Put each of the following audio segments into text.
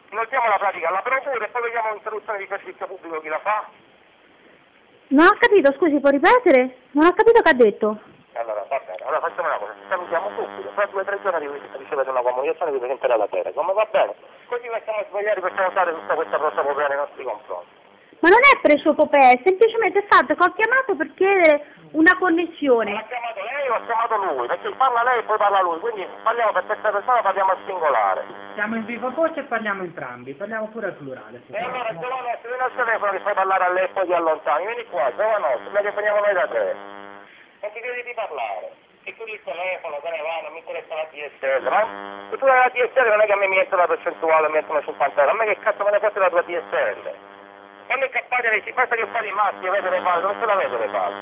Inoltriamo la pratica alla procura e poi vediamo l'interruzione di servizio pubblico chi la fa. Non ho capito, scusi, può ripetere? Non ho capito che ha detto. Allora, va bene, allora facciamo una cosa, ci salutiamo subito, fra 2 o 3 giorni ricevete una comunicazione di presenterà la Telecom, va bene? Così possiamo sbagliare, possiamo usare tutta questa prosopopea nei nostri confronti. Ma non è presopopea, è semplicemente il fatto che ho chiamato per chiedere una connessione. Ma ha chiamato lei o ha chiamato lui? Perché parla lei e poi parla lui, quindi parliamo per terza persona, parliamo al singolare. Siamo in viva voce e parliamo entrambi, parliamo pure al plurale. E allora Giovanotto, vieni al telefono che fai parlare a lei e poi ti allontani, vieni qua, Giovanotto, noi che veniamo noi da te. Non ti credi di parlare. E tu il telefono, te ne vai, non mi interessa la DSL, ma se tu hai la DSL non è che a me mi mette la percentuale, mi mettono 50 euro, a me che cazzo me ne fosse la tua DSL? Quando incappate lei, basta che fate i maschi e avete le palle, dove se la vedo le palle?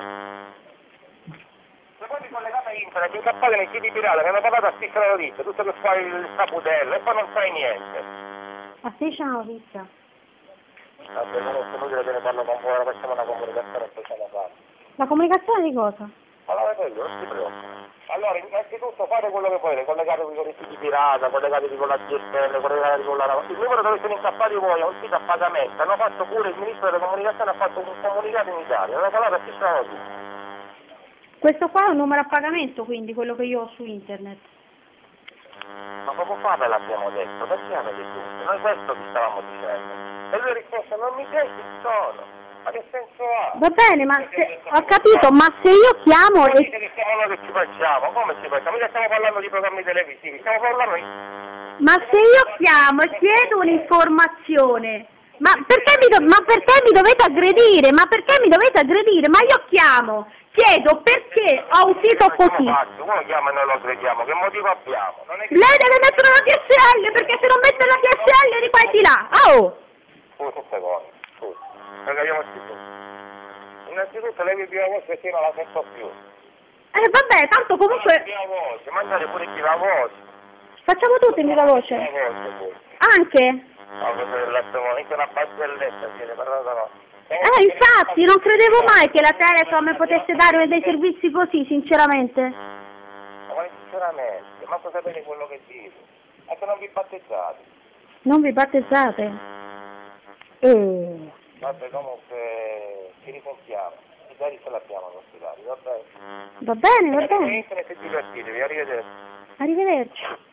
Se poi vi collegate a internet, incappate nei siti pirata, che hanno parlato a striscia notizia, tutto che fai il saputello e poi non fai niente. A striscia notizia. Vabbè, non è inutile che ne parlo con voi, ora facciamo una comunicazione e poi ce la fate. La comunicazione di cosa? Allora quello, non si preoccupa. Allora, innanzitutto fate quello che volete, collegatevi con i siti pirata, collegatevi con la DSL, collegatevi con la... Il numero dove siete incappati voi è un sito a pagamento, hanno fatto pure il ministro delle comunicazioni, ha fatto un comunicato in Italia, hanno parlato a striscia notizia. Questo qua è un numero a pagamento, quindi quello che io ho su internet. Ma poco fa ve l'abbiamo detto, perché avete detto? Noi questo vi stavamo dicendo. E lui ha risposto, non mi chiedi chi sono. Ma che senso ha? Va bene, ma se, ho capito, ma se io chiamo Dite e... che siamo noi che ci facciamo, come ci facciamo? Mica stiamo parlando di programmi televisivi, stiamo parlando di... Ma se io chiamo e chiedo un'informazione, ma perché mi dovete aggredire? Ma perché mi dovete aggredire? Ma io chiamo, chiedo perché ho un sito così. Come chiama e noi lo crediamo? Che motivo abbiamo? Non è che... Lei deve mettere la DSL, perché se non mette la DSL di qua e di là. Oh! Scusa un secondo, scusa. Perché abbiamo scritto. Innanzitutto lei mi viva voce perché io non la sento più. Vabbè, tanto comunque... Viva voce, mandate pure viva voce. Facciamo tutti in viva voce. Viva voce poi. Anche? No, questo è l'altro una barzelletta, siete parlato no. Infatti, non credevo mai che la Telecom potesse dare dei servizi così, sinceramente. Ma sinceramente, ma cosa sapete quello che dico? È che non vi battezzate. Non vi battezzate? Vabbè, comunque ci risentiamo. I dati ce l'abbiamo i nostri dati, va bene? Va bene, va bene. Internet e divertitevi, arrivederci. Arrivederci.